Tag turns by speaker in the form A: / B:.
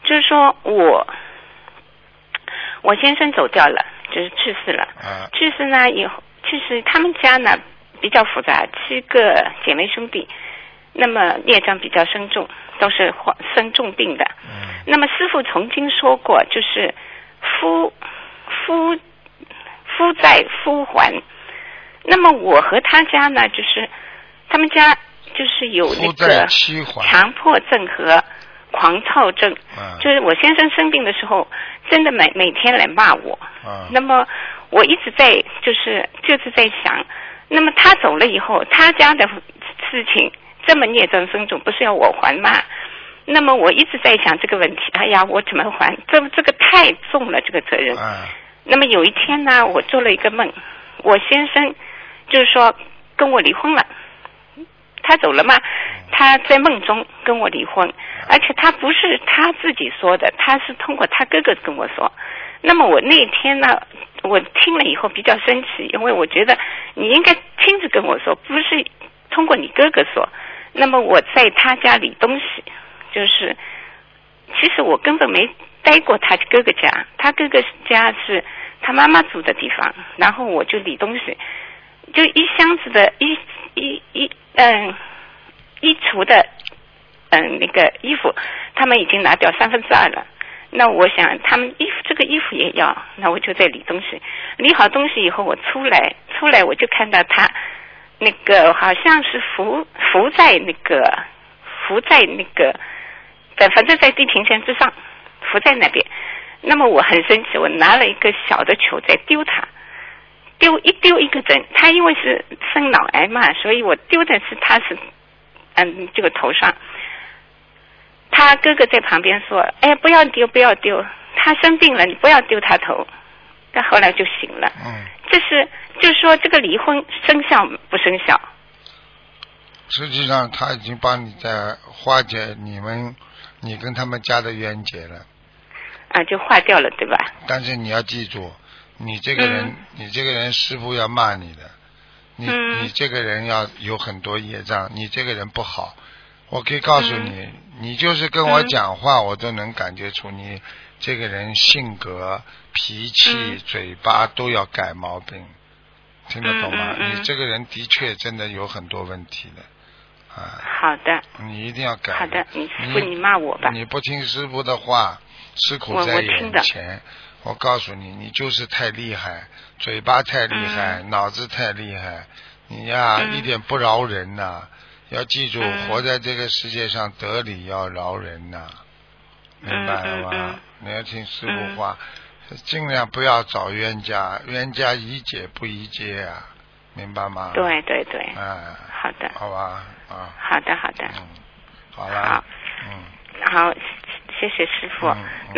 A: 就是说我先生走掉了，就是去世了。去世呢以后，其实他们家呢比较复杂，7个姐妹兄弟，那么业障比较深重，都是生重病的。那么师父曾经说过，就是夫债夫还。那么我和他家呢，就是他们家就是有那个强迫症和狂躁症，就是我先生生病的时候，真的每天来骂我。那么我一直在就是在想，那么他走了以后，他家的事情这么孽障深重，不是要我还吗？那么我一直在想这个问题，哎呀，我怎么还？这个太重了，这个责任。那么有一天呢，我做了一个梦，我先生就是说跟我离婚了，他走了嘛，他在梦中跟我离婚，而且他不是他自己说的，他是通过他哥哥跟我说。那么我那天呢，我听了以后比较生气，因为我觉得你应该亲自跟我说，不是通过你哥哥说。那么我在他家理东西，就是其实我根本没待过他哥哥家，他哥哥家是他妈妈住的地方，然后我就理东西，就一箱子的衣橱的那个衣服，他们已经拿掉2/3了。那我想他们这个衣服也要，那我就在理东西。理好东西以后，我出来我就看到他那个好像是浮在那个，反正在地平线之上，浮在那边。那么我很生气，我拿了一个小的球在丢他，丢一个针。他因为是生脑癌嘛，所以我丢的是他是这个头上。他哥哥在旁边说：“哎，不要丢，他生病了，你不要丢他头。”他后来就醒了。就是说这个离婚生效不生效？
B: 实际上他已经帮你在化解你跟他们家的冤结了。
A: 就化掉了，对吧？
B: 但是你要记住，你这个人师父要骂你的，你这个人要有很多业障，你这个人不好。我可以告诉你，你就是跟我讲话，我都能感觉出你这个人性格、脾气、嘴巴都要改毛病，听得懂吗？你这个人的确真的有很多问题的。
A: 好的。
B: 你一定要改。
A: 好的，你骂我吧。
B: 你不听师父的话，吃苦在眼前。我告诉你，你就是太厉害，嘴巴太厉害，脑子太厉害，你呀一点不饶人呐。要记住，活在这个世界上，得理要饶人呐，明白了吗？你要听师父话，尽量不要找冤家，冤家宜解不宜结啊，明白吗？
A: 对。好的。
B: 好吧，
A: 好的。
B: 好了。
A: 好，谢谢师父。